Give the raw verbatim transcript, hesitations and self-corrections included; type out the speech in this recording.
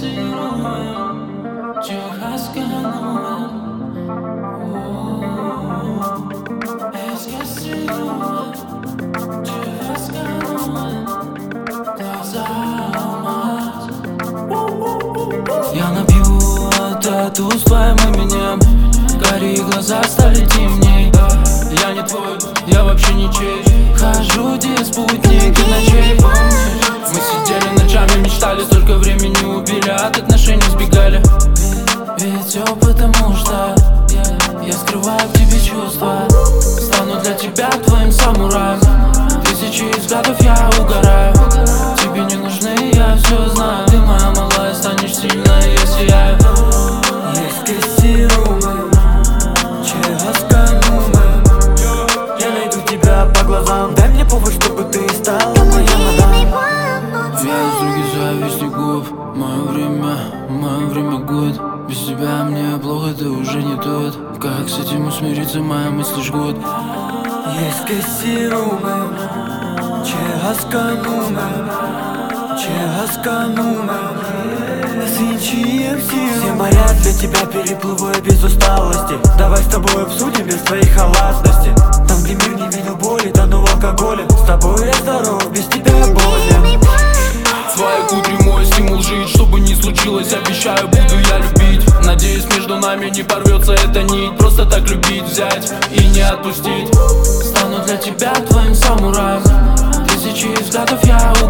Эскассируем, тихо скануем. Эскассируем, тихо скануем. Глаза алмаз. Я напью этот туз твоим именем. Гори глаза стали темней. Я не твой, я вообще ничей. Хожу, где спутники ночей. Мы сидели ночами, мечтали, столько времени убили, от отношений сбегали. Ведь все потому что я скрываю в тебе чувства. Стану для тебя твоим самураем. Тысячи взглядов я угораю. Тебе не нужны, я все знаю. Ты моя малая, станешь сильной, я сияю. Эскассируем, тихо скануем. Я найду тебя по глазам. Дай мне повод, чтобы ты стала моя мадам. Я из других завистников. Мое время, мое время год. Без тебя мне плохо, ты уже не тот. Как с этим усмириться, моя мысль жгут. Эскассируем, тихо скануем, тихо скануем. Свечи все моря для тебя переплываю без усталости. Давай с тобой обсудим без твоей халатности. Там, где мир не видел боли, тонул в алкоголе. С тобой я здоров, без тебя я болен. Твои кудри мой стимул жить. Что бы ни случилось, обещаю, буду я любить. Надеюсь, между нами не порвется эта нить. Просто так любить, взять и не отпустить. Стану для тебя твоим самураем. Тысячи взглядов я